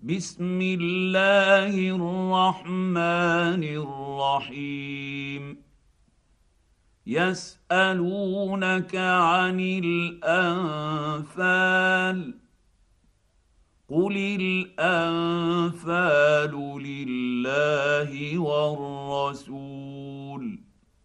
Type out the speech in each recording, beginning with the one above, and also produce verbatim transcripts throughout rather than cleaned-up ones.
بسم الله الرحمن الرحيم. يسألونك عن الأنفال، قل الأنفال لله والرسول،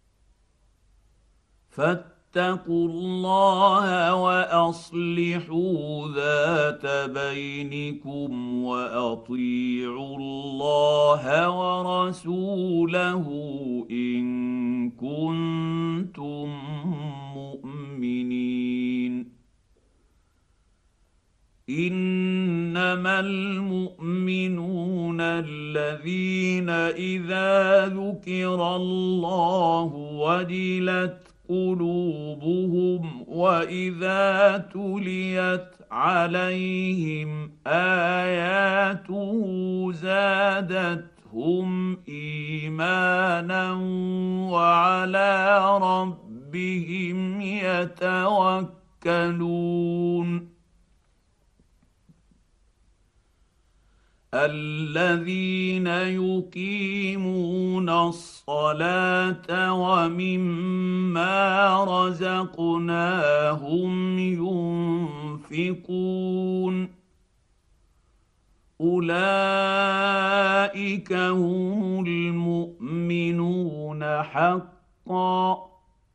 فاتقوا الله واصلحوا ذات بينكم واطيعوا الله ورسوله ان كنتم مؤمنين. انما المؤمنون الذين اذا ذكر الله وجلت قلوبهم واذا تليت عليهم اياته زادتهم ايمانا وعلى ربهم يتوكلون. الذين يقيمون الصلاه ومما رزقناهم ينفقون، اولئك هم المؤمنون حقا،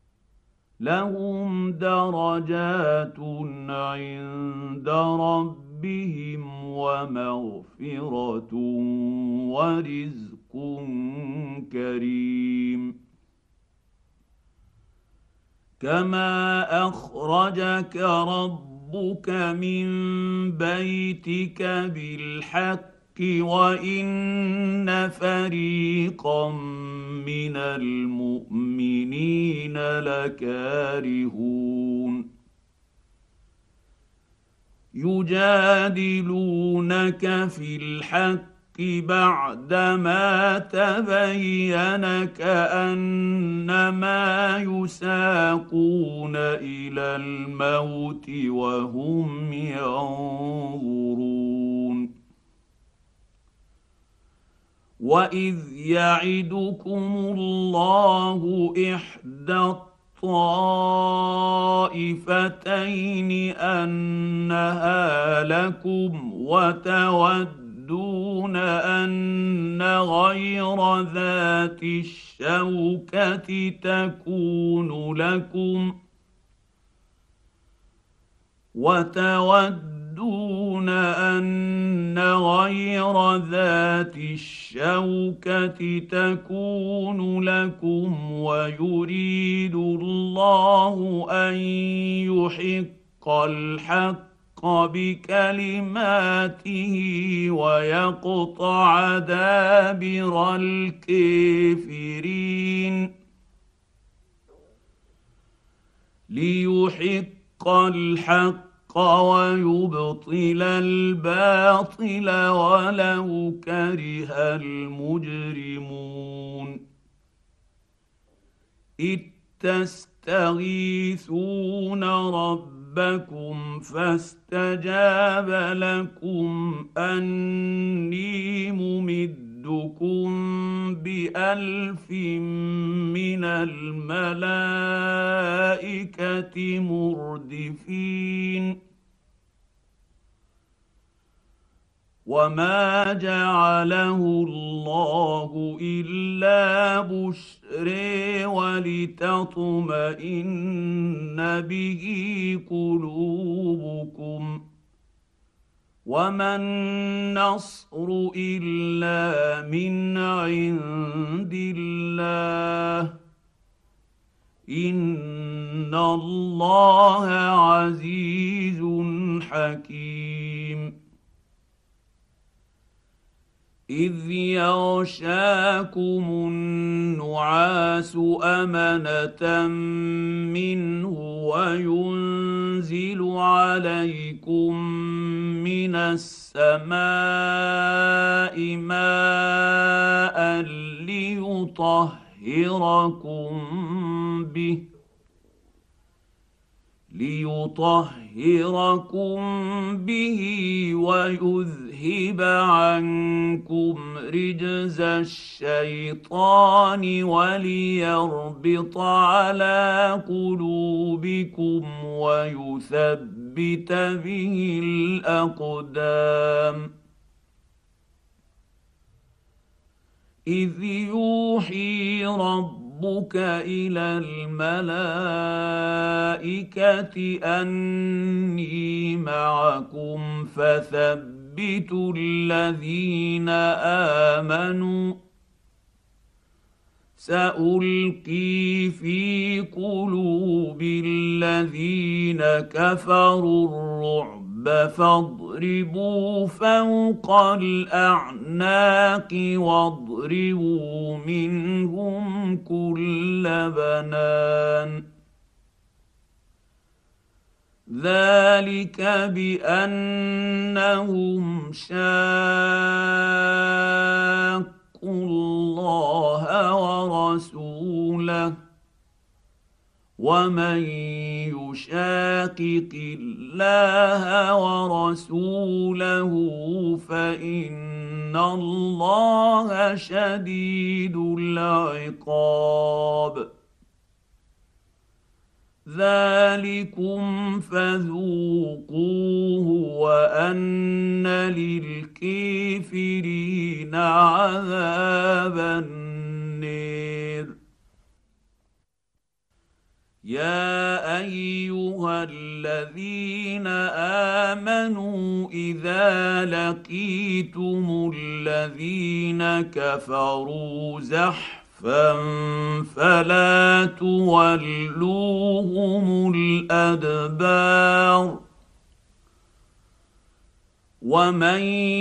لهم درجات عند ربهم ومغفرة ورزق كريم. كما أخرجك ربك من بيتك بالحق وإن فريقا من المؤمنين لكارهون. يجادلونك في الحق بعدما تبين كأنما يساقون إلى الموت وهم ينظرون. وإذ يعدكم الله إحدى الطائفتين أنها لكم وتودون أن غير ذات الشوكة تكون لكم وتودون أن غير ذات الشوكة تكون لكم ويريد الله أن يحق الحق بكلماته ويقطع دابر الكافرين. ليحق الحق ويبطل الباطل ولو كره المجرمون. إذ تستغيثون ربكم فاستجاب لكم أني ممدكم بألف من الملائكة مردفين. وما جعله الله إلا بشرى ولتطمئن به قلوبكم، وما النصر إلا من عند الله، إن الله عزيز حكيم. إذ يغشاكم النعاس أمنة منه وينزل عليكم من السماء ماء ليطهركم به ليطهركم به ويذهب ليذهب عنكم رجز الشيطان وليربط على قلوبكم ويثبت به الأقدام. إذ يوحي ربك إلى الملائكة أني معكم فثبتوا الذين آمنوا سألقي في قلوب الذين كفروا الرعب فاضربوا فوق الأعناق واضربوا منهم كل بنان. ذلك بأنهم شاقوا الله ورسوله ومن يشاقق الله ورسوله فإن الله شديد العقاب. ذلكم فذوقوه وأن للكافرين عذاب النير. يا أيها الذين آمنوا إذا لقيتم الذين كفروا زحفا فلا تولوهم الأدبار ومن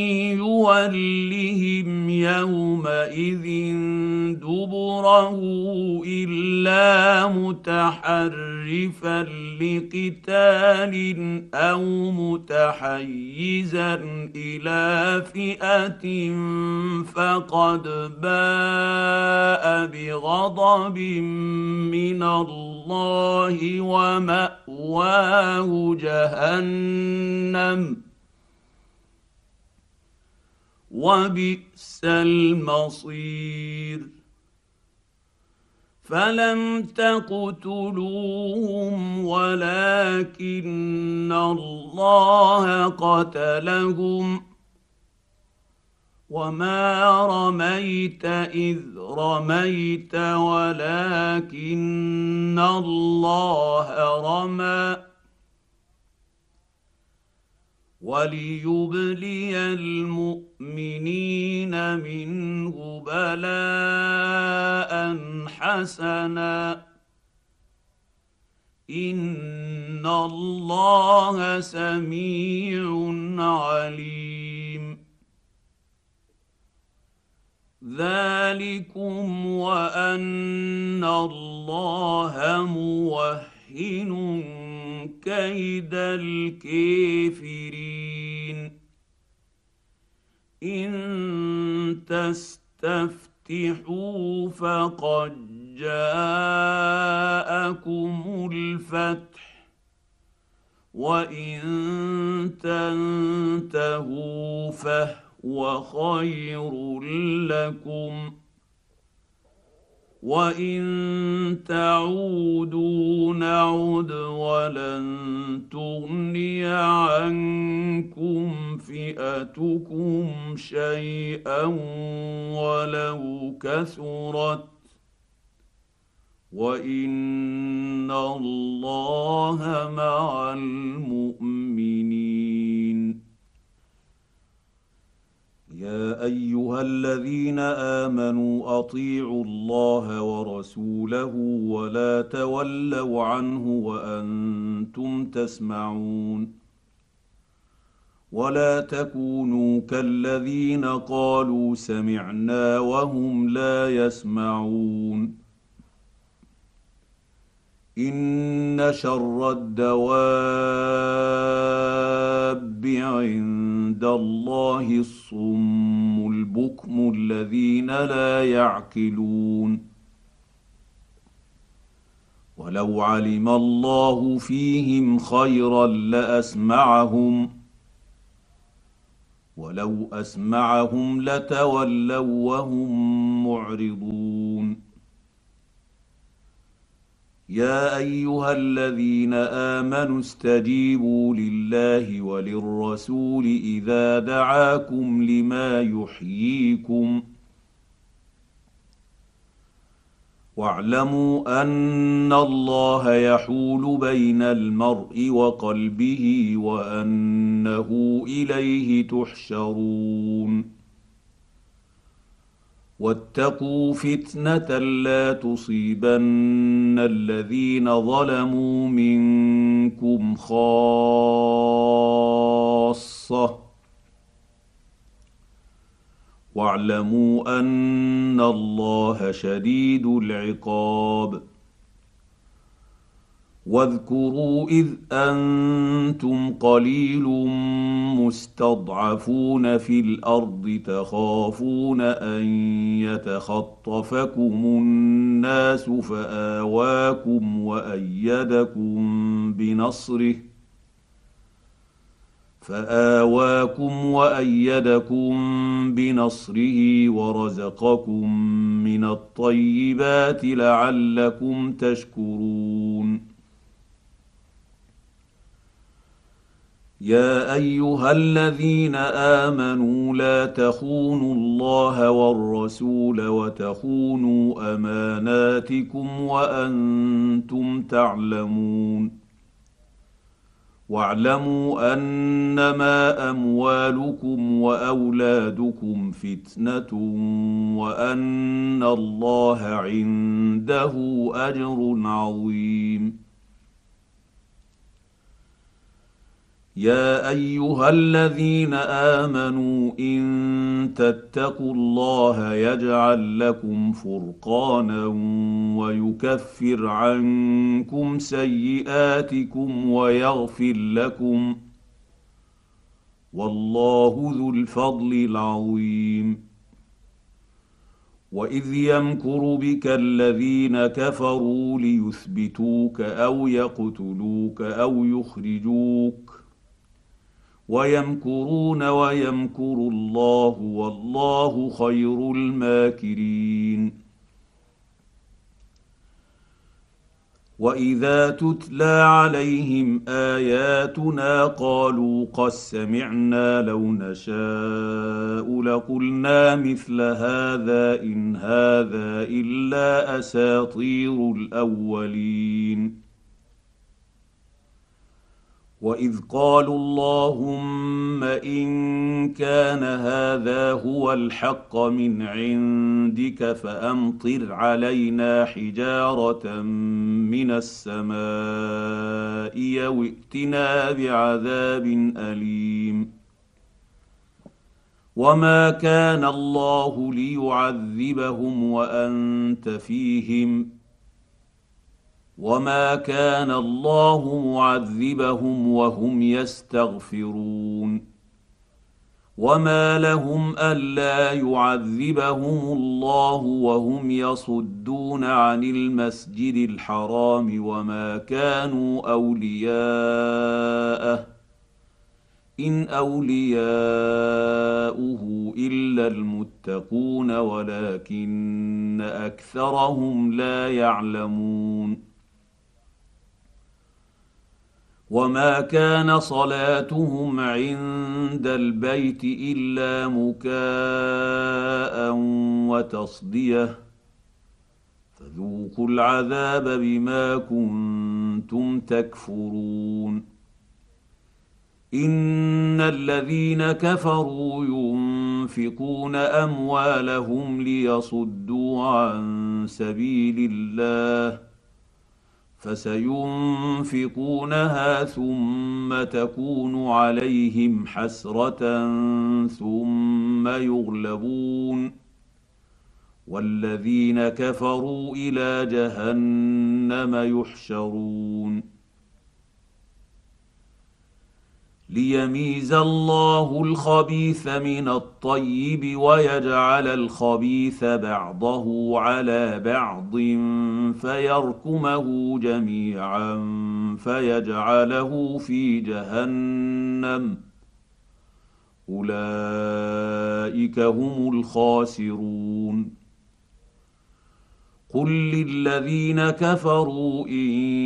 يولهم يومئذ دبره إلا متحرفا لقتال أو متحيزا إلى فئة فقد باء بغضب من الله ومأواه جهنم وبئس المصير. فلم تقتلوهم ولكن الله قتلهم وما رميت إذ رميت ولكن الله رمى وليبلي المؤمنين منه بلاء حسنا إن الله سميع عليم. ذلكم وأن الله موهن كيد الكافرين. إن تستفتحوا فقد جاءكم الفتح وإن تنتهوا فهو خير لكم وإن تعودوا نعد ولن تغني عنكم فئتكم شيئا ولو كثرت وإن الله مع المؤمنين. يا أيها الذين آمنوا أطيعوا الله ورسوله ولا تولوا عنه وأنتم تسمعون ولا تكونوا كالذين قالوا سمعنا وهم لا يسمعون. إن شر الدواب عند الله الصم البكم الذين لا يعقلون. ولو علم الله فيهم خيرا لأسمعهم ولو اسمعهم لتولوا وهم معرضون. يا ايها الذين امنوا استجيبوا لله وللرسول اذا دعاكم لما يحييكم، واعلموا ان الله يحول بين المرء وقلبه وانه اليه تحشرون. واتقوا فتنه لا تصيبن الذين ظلموا منكم خاصه، واعلموا ان الله شديد العقاب. واذكروا اذ انتم قليل مستضعفون في الارض تخافون ان يتخطفكم الناس فاواكم وايدكم بنصره فآواكم وأيدكم بنصره ورزقكم من الطيبات لعلكم تشكرون. يا أيها الذين آمنوا لا تخونوا الله والرسول وتخونوا أماناتكم وأنتم تعلمون. واعلموا انما اموالكم واولادكم فتنه وان الله عنده اجر عظيم. يا ايها الذين امنوا ان تتقوا الله يجعل لكم فرقانا ويكفر عنكم سيئاتكم ويغفر لكم، والله ذو الفضل العظيم. واذ يمكر بك الذين كفروا ليثبتوك او يقتلوك او يخرجوك ويمكرون ويمكر الله والله خير الماكرين. واذا تتلى عليهم اياتنا قالوا قد سمعنا لو نشاء لقلنا مثل هذا ان هذا الا اساطير الاولين. واذ قالوا اللهم ان كان هذا هو الحق من عندك فامطر علينا حجاره من السماء او ائتنا بعذاب اليم. وما كان الله ليعذبهم وانت فيهم وما كان الله معذبهم وهم يستغفرون. وما لهم الا يعذبهم الله وهم يصدون عن المسجد الحرام وما كانوا اولياءه ان اولياؤه الا المتقون ولكن اكثرهم لا يعلمون. وما كان صلاتهم عند البيت الا مكاء وتصديه فذوقوا العذاب بما كنتم تكفرون. ان الذين كفروا ينفقون اموالهم ليصدوا عن سبيل الله فسينفقونها ثم تكون عليهم حسرة ثم يغلبون والذين كفروا إلى جهنم يحشرون. ليميز الله الخبيث من الطيب ويجعل الخبيث بعضه على بعض فيركمه جميعا فيجعله في جهنم اولئك هم الخاسرون. قل للذين كفروا ان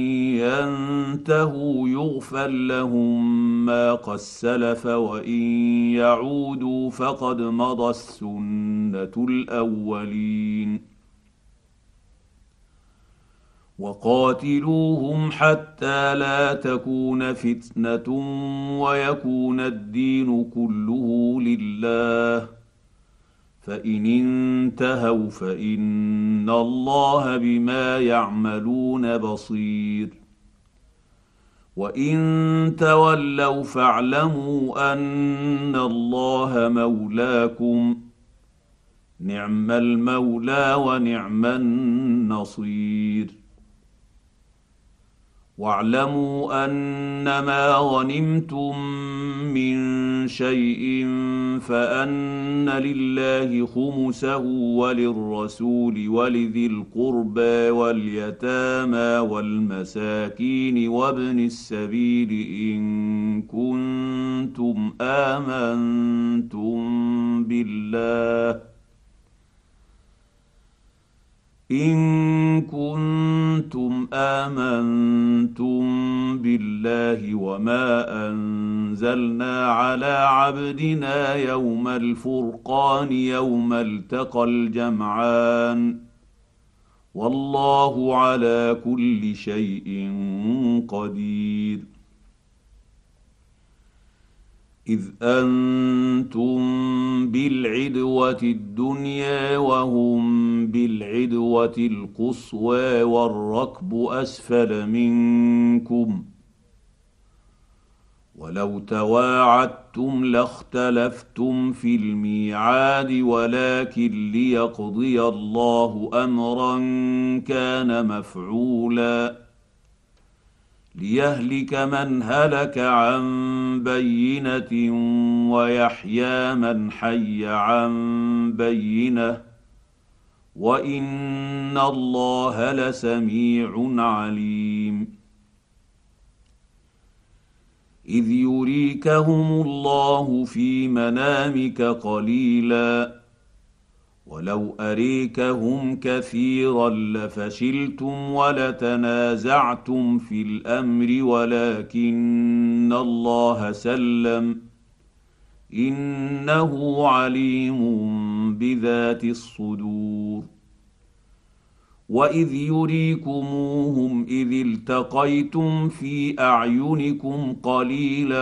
ينتهوا يغفر لهم ما قد سلف وان يعودوا فقد مضت سنه الاولين. وقاتلوهم حتى لا تكون فتنه ويكون الدين كله لله، فان انتهوا فان الله بما يعملون بصير. وان تولوا فاعلموا ان الله مولاكم، نعم المولى ونعم النصير. واعلموا انما غنمتم من شيء فان لله خمسه وللرسول ولذي القربى واليتامى والمساكين وابن السبيل ان كنتم امنتم بالله إن كنتم آمنتم بالله وما أنزلنا على عبدنا يوم الفرقان يوم التقى الجمعان، والله على كل شيء قدير. إذ أنتم بالعدوة الدنيا وهم بالعدوة القصوى والركب أسفل منكم، ولو تواعدتم لاختلفتم في الميعاد ولكن ليقضي الله أمرا كان مفعولا ليهلك من هلك عن بينة ويحيى من حي عن بينة، وإن الله لسميع عليم. إذ يريكهم الله في منامك قليلا ولو أريكهم كثيرا لفشلتم ولتنازعتم في الأمر ولكن الله سلم إنه عليم بذات الصدور. وإذ يريكموهم إذ التقيتم في أعينكم قليلا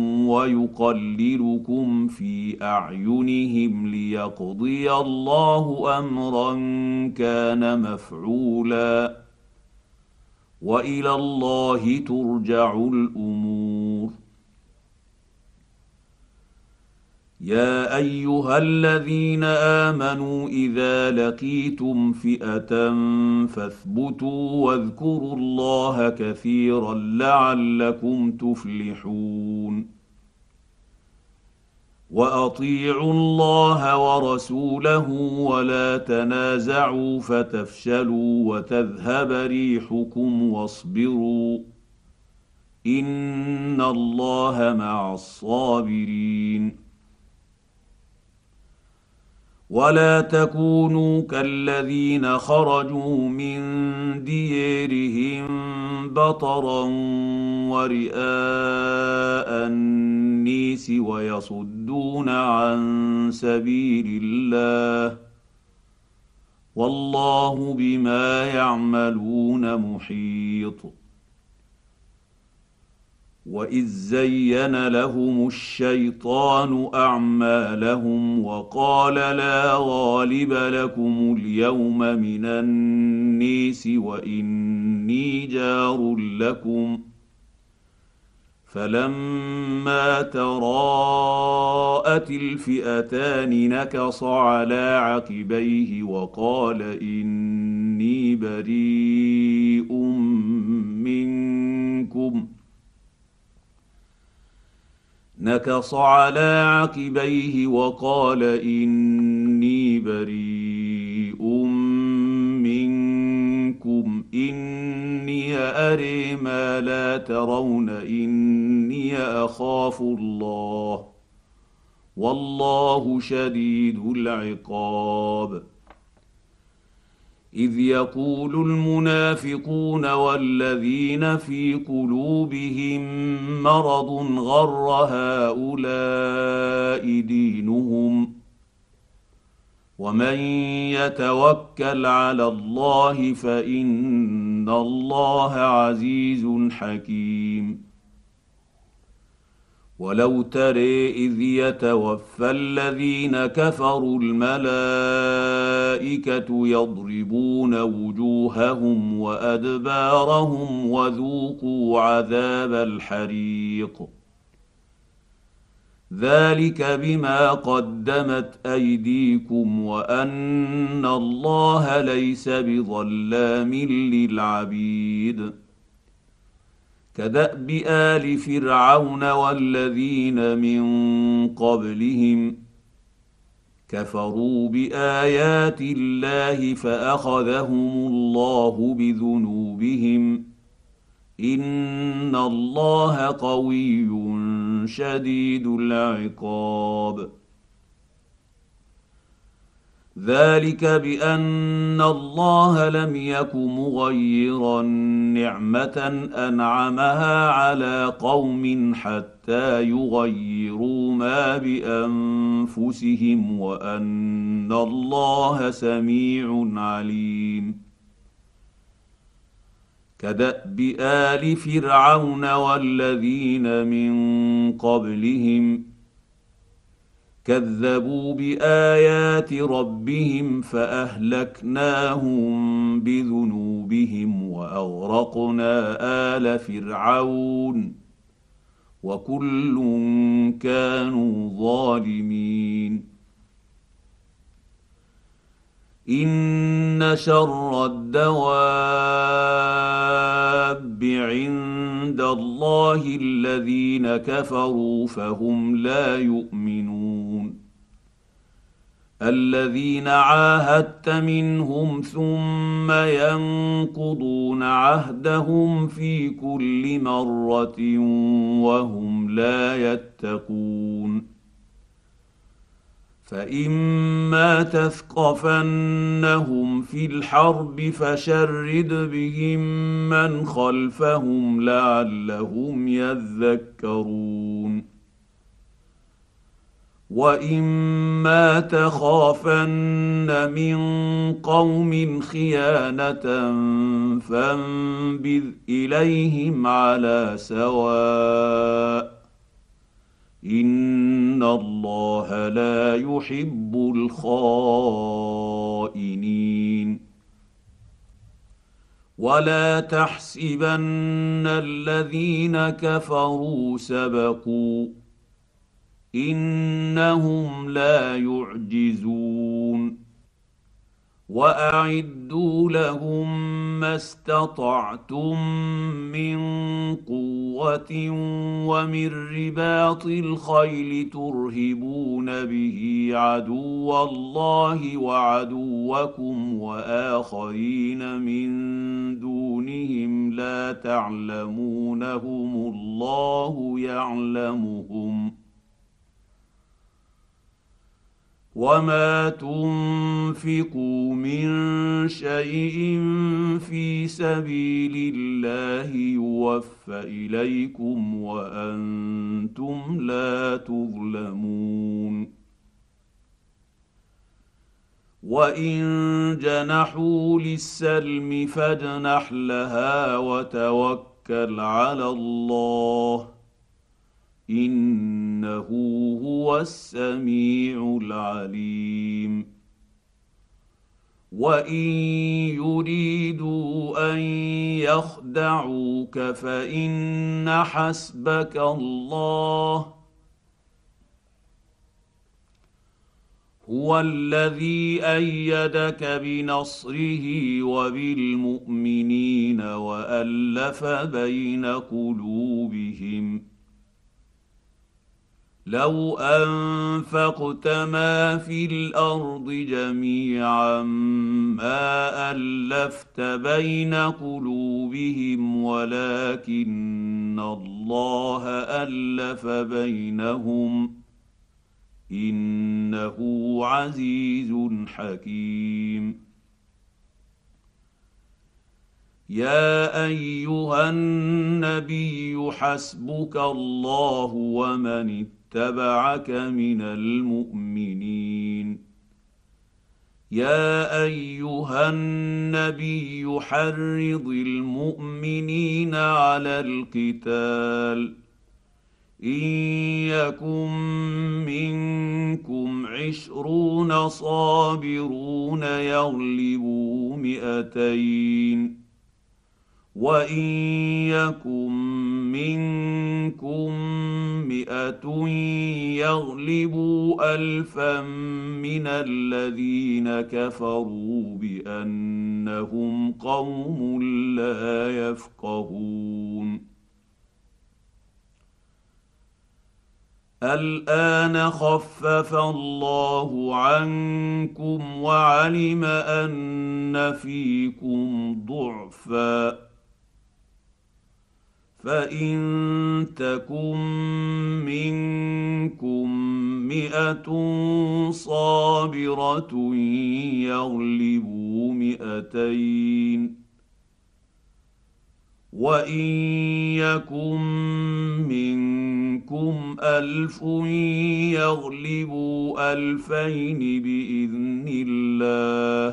ويقللكم في أعينهم ليقضي الله أمرا كان مفعولا، وإلى الله ترجع الأمور. يا ايها الذين امنوا اذا لقيتم فئه فاثبتوا واذكروا الله كثيرا لعلكم تفلحون. واطيعوا الله ورسوله ولا تنازعوا فتفشلوا وتذهب ريحكم واصبروا ان الله مع الصابرين. ولا تكونوا كالذين خرجوا من ديارهم بطرا ورئاء النيس ويصدون عن سبيل الله، والله بما يعملون محيط. وإذ زين لهم الشيطان أعمالهم وقال لا غالب لكم اليوم من الناس وإني جار لكم، فلما تراءت الفئتان نكص على عقبيه وقال إني بريء منكم نكص على عقبيه وقال إني بريء منكم إني أري ما لا ترون إني أخاف الله والله شديد العقاب. اذ يقول المنافقون والذين في قلوبهم مرض غر هؤلاء دينهم ومن يتوكل على الله فان الله عزيز حكيم. ولو ترى اذ يتوفى الذين كفروا الملائكه يضربون وجوههم وادبارهم وذوقوا عذاب الحريق ذلك بما قدمت ايديكم وان الله ليس بظلام للعبيد. كدأب آل فرعون والذين من قبلهم كفروا بآيات الله فأخذهم الله بذنوبهم إن الله قوي شديد العقاب. ذلك بان الله لم يك مغيرا نعمه انعمها على قوم حتى يغيروا ما بانفسهم وان الله سميع عليم. كدأب آل فرعون والذين من قبلهم كذبوا بايات ربهم فاهلكناهم بذنوبهم واغرقنا ال فرعون وكل كانوا ظالمين. ان شر الدواب عند الله الذين كفروا فهم لا يؤمنون. الذين عاهدت منهم ثم ينقضون عهدهم في كل مره وهم لا يتقون. فإما تثقفنهم في الحرب فشرد بهم من خلفهم لعلهم يذكرون. وإما تخافن من قوم خيانة فانبذ إليهم على سواء ان الله لا يحب الخائنين. ولا تحسبن الذين كفروا سبقوا انهم لا يعجزون. واعدوا لهم ما استطعتم من قوه ومن رباط الخيل ترهبون به عدو الله وعدوكم واخرين من دونهم لا تعلمونهم الله يعلمهم. وما تنفقوا من شيء في سبيل الله يوفى اليكم وانتم لا تظلمون. وان جنحوا للسلم فاجنح لها وتوكل على الله انه هو السميع العليم. وان يريدوا ان يخدعوك فان حسبك الله هو الذي ايدك بنصره وبالمؤمنين والف بين قلوبهم. لو انفقت ما في الارض جميعا ما الفت بين قلوبهم ولكن الله الف بينهم. إن الله عزيز حكيم. كدأب آل فرعون والذين من قبلهم كذبوا بآيات الله فأخذهم الله بذنوبهم إن الله قوي شديد العقاب. ذلك بأن الله لم يك مغيرا نعمة أنعمها على قوم حتى يغيروا ما بأنفسهم وأن الله سميع عليم. انه عزيز حكيم. يا ايها النبي حسبك الله ومن اتبعك من المؤمنين. يا ايها النبي حرض المؤمنين على القتال ان يكن منكم عشرون صابرون يغلبوا مئتين وان يكن منكم مئة يغلبوا الفا من الذين كفروا بانهم قوم لا يفقهون. الان خفف الله عنكم وعلم ان فيكم ضعفا فان تكن منكم مئة صابره يغلبوا مئتين وان يكن منكم الف يغلبوا الفين باذن الله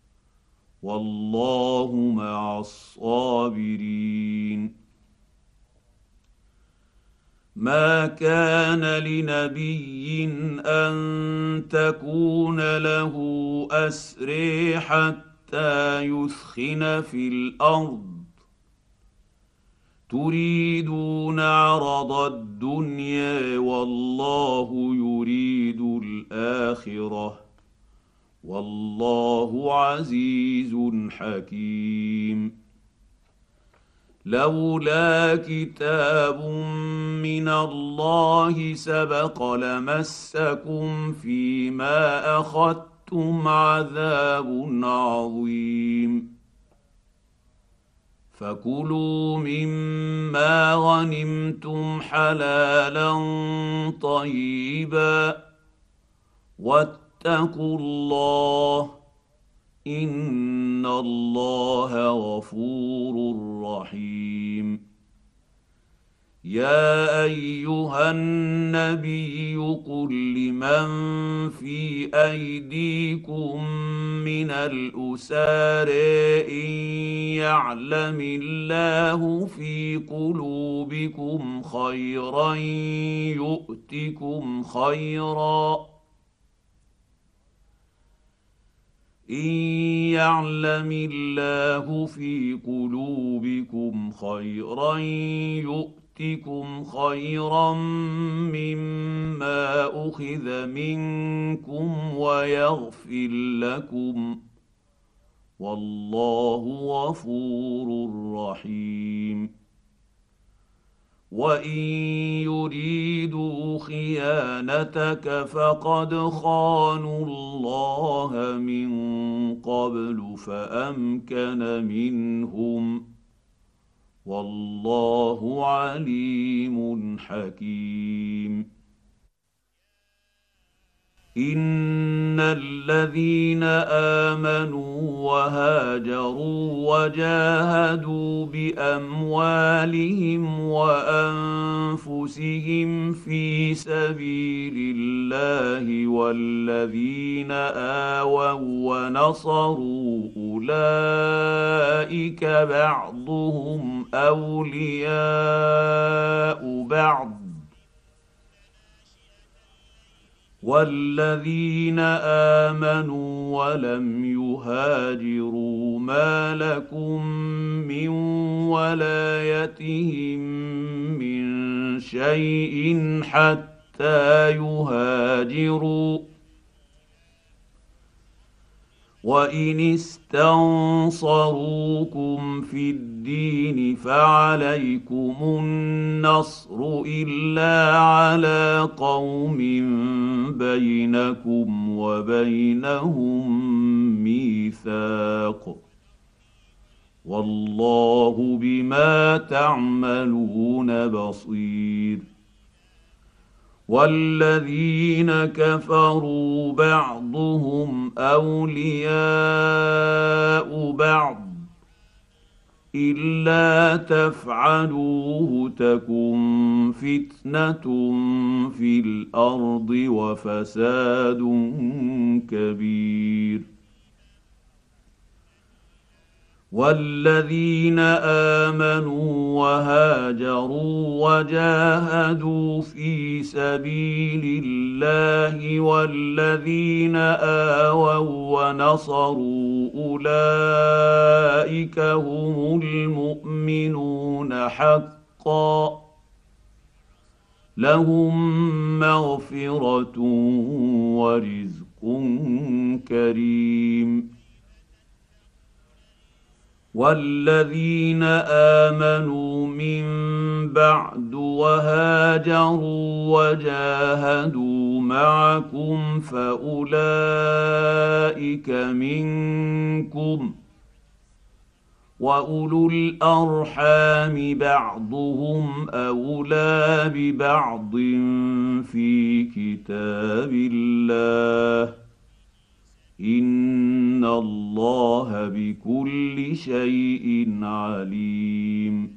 والله مع الصابرين. ما كان لنبي ان تكون له اسري حتى يثخن في الارض تريدون عرض الدنيا والله يريد الاخره والله عزيز حكيم. لولا كتاب من الله سبق لمسكم فيما اخذتم عذاب عظيم. فكلوا مما غنمتم حلالا طيبا واتقوا الله ان الله غفور رحيم. يا ايها النبي قل لمن في ايديكم من الاسار ان يعلم الله في قلوبكم خيرا يؤتكم خيرا إن يعلم الله في قلوبكم خيرا يؤتكم خيرا مما أخذ منكم ويغفر لكم والله غفور رحيم. وان يريدوا خيانتك فقد خانوا الله من قبل فامكن منهم والله عليم حكيم. ان الذين امنوا وهاجروا وجاهدوا باموالهم وانفسهم في سبيل الله والذين آووا ونصروا اولئك بعضهم اولياء بعض والذين امنوا ولم يهاجروا ما لكم من ولايتهم من شيء حتى يهاجروا وان استنصروكم في الدين فعليكم النصر الا على قوم بينكم وبينهم ميثاق والله بما تعملون بصير. والذين كفروا بعضهم اولياء بعض الا تفعلوه تكن فتنه في الارض وفساد كبير. والذين امنوا وهاجروا وجاهدوا في سبيل الله والذين اووا ونصروا اولئك هم المؤمنون حقا لهم مغفره ورزق كريم. والذين امنوا من بعد وهاجروا وجاهدوا معكم فاولئك منكم واولو الارحام بعضهم اولى ببعض في كتاب الله ان الله بكل شيء عليم.